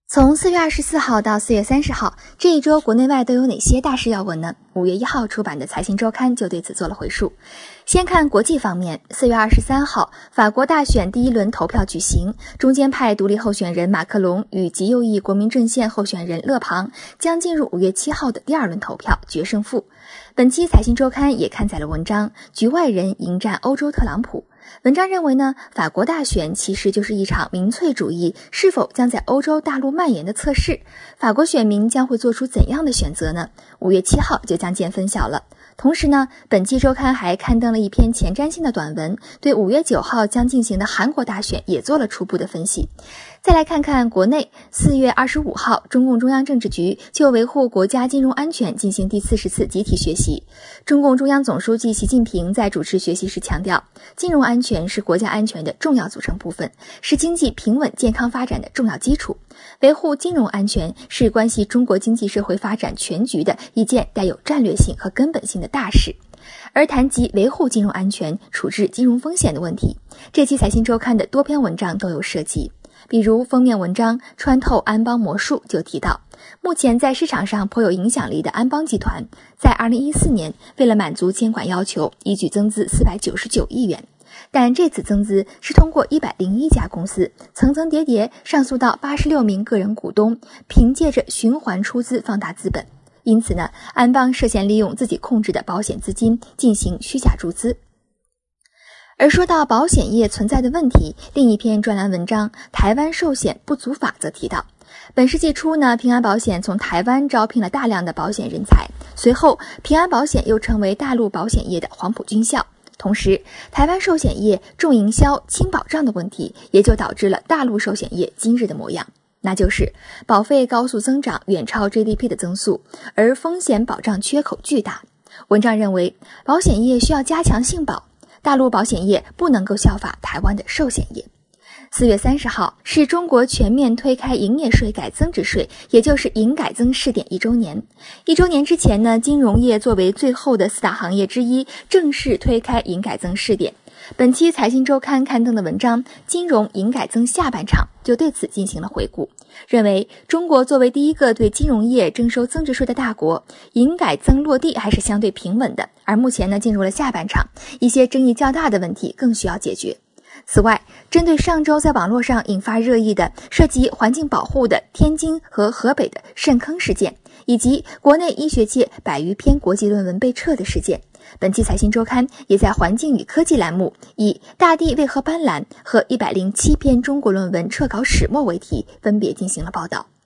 从4月24号到4月30号，这一周国内外都有哪些大事要闻呢？5月1号出版的财新周刊就对此做了回述。先看国际方面，4月23号，法国大选第一轮投票举行，中间派独立候选人马克龙与极右翼国民阵线候选人勒庞将进入5月7号的第二轮投票决胜负。本期财新周刊也刊载了文章《局外人迎战欧洲特朗普》。文章认为呢，法国大选其实就是一场民粹主义是否将在欧洲大陆蔓延的测试。法国选民将会做出怎样的选择呢？5月7号就将见分晓了。同时呢，本期周刊还刊登了一篇前瞻性的短文，对5月9号将进行的韩国大选也做了初步的分析。再来看看国内，4月25号，中共中央政治局就维护国家金融安全进行第40次集体学习。中共中央总书记习近平在主持学习时强调，金融安全是国家安全的重要组成部分，是经济平稳健康发展的重要基础。维护金融安全是关系中国经济社会发展全局的一件带有战略性和根本性的大事。而谈及维护金融安全、处置金融风险的问题，这期财新周刊的多篇文章都有涉及。比如封面文章《穿透安邦魔术》就提到，目前在市场上颇有影响力的安邦集团，在2014年为了满足监管要求，一举增资499亿元。但这次增资是通过101家公司层层叠叠上溯到86名个人股东，凭借着循环出资放大资本。因此呢，安邦涉嫌利用自己控制的保险资金进行虚假注资。而说到保险业存在的问题，另一篇专栏文章《台湾寿险不足法》则提到，本世纪初呢，平安保险从台湾招聘了大量的保险人才，随后平安保险又成为大陆保险业的黄埔军校。同时，台湾寿险业重营销轻保障的问题，也就导致了大陆寿险业今日的模样，那就是保费高速增长，远超 GDP 的增速，而风险保障缺口巨大。文章认为，保险业需要加强性保，大陆保险业不能够效法台湾的寿险业。4月30号是中国全面推开营业税改增值税，也就是营改增试点1周年。1周年之前呢，金融业作为最后的4大行业之一，正式推开营改增试点。本期财新周刊刊登的文章《金融营改增下半场》就对此进行了回顾，认为中国作为第一个对金融业征收增值税的大国，营改增落地还是相对平稳的，而目前呢进入了下半场，一些争议较大的问题更需要解决。此外，针对上周在网络上引发热议的涉及环境保护的天津和河北的渗坑事件，以及国内医学界100余篇国际论文被撤的事件，本期财新周刊也在环境与科技栏目以大地为何斑斓和107篇中国论文撤稿始末为题，分别进行了报道。